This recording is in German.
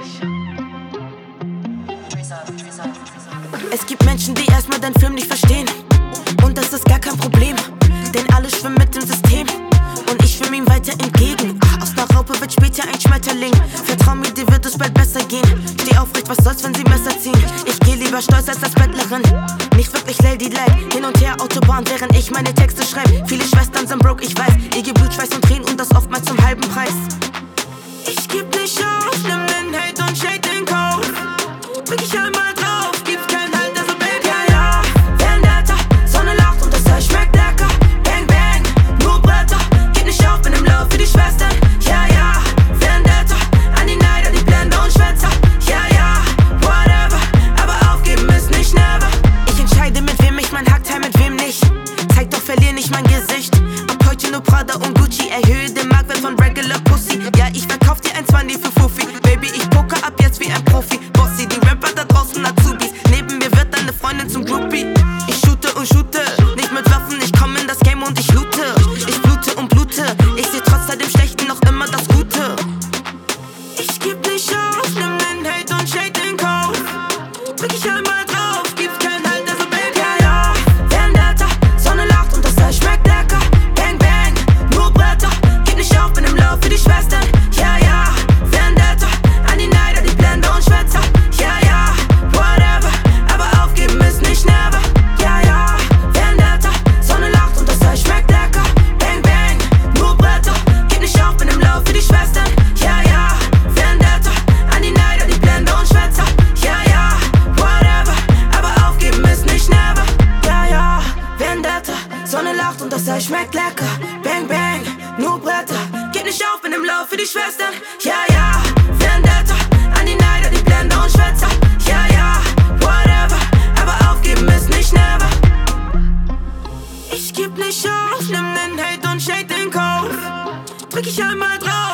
Es gibt Menschen, die erstmal deinen Film nicht verstehen. Und das ist gar kein Problem, denn alle schwimmen mit dem System. Und ich schwimm ihm weiter entgegen. Aus einer Raupe wird später ein Schmetterling. Vertrau mir, dir wird es bald besser gehen. Steh aufrecht, was soll's, wenn sie Messer ziehen? Ich geh lieber stolz als Bettlerin. Nicht wirklich Ladylike. Hin und her Autobahn, während ich meine Texte schreib. Viele Schwestern sind broke, ich weiß. Ihr gebt Blut, Schweiß und Tränen und das oftmals zum halben Preis. Ich geb nicht auf, nimm den Hate und shade den Kauf. Drück ich einmal drauf, gibt's kein Halt, also Baby, ja. Vendetta, Sonne lacht und das Eis schmeckt lecker. Bang, bang, nur Bretter. Gib nicht auf, bin im Love für die Schwestern. Ja, ja, Vendetta, an die Neider, die Blender und Schwätzer. Ja, ja, whatever, aber aufgeben ist nicht never. Ich entscheide, mit wem ich mein Hackteil, mit wem nicht. Zeig doch, verlier nicht mein Gesicht. Ab heute nur Prada und Gucci. Erhöhe den Marktwert von Regular Pussy. Ja, ich verkauf dir ein 20 für Fuffi. Baby, ich poker ab jetzt wie ein Profi. Bossy, die Rapper da draußen Azubis. Neben mir wird deine Freundin zum Groupie. Ich shoote und shoote, nicht mit Waffen, ich komm in das Game und ich loote. Ich blute und blute, ich seh trotz all dem Schlechten noch immer das Gute. Ich geb nicht auf, nimm den Hate und shade den Kauf. Drück ich einmal drauf, gibt's kein Halt, also Baby, ja. Vendetta, Sonne lacht und das Eis schmeckt lecker. Bang, bang, nur Bretter. Gib nicht auf, bin im Love für die Schwestern. Ja, ja, Vendetta, an die Neider, die Blender und Schwätzer. Ja, ja, whatever, aber aufgeben ist nicht never. Ja, ja, Vendetta, Sonne lacht und das Eis schmeckt lecker. Bang, bang, nur Bretter. Gib nicht auf, bin im Love für die Schwestern. Ja, ja, Vendetta, an die Neider, die Blender und Schwätzer. Ja, ja, whatever, aber aufgeben ist nicht never. Ja, ja, Vendetta, Sonne lacht und das Eis schmeckt lecker. Bang, bang, nur Bretter. Gib nicht auf, bin im Love für die Schwestern. Ja, ja, Vendetta, an die Neider, die Blender und Schwätzer. Ja, ja, whatever, aber aufgeben ist nicht never. Ich geb nicht auf, nimm den Hate und shade den Kauf. Drück ich einmal drauf.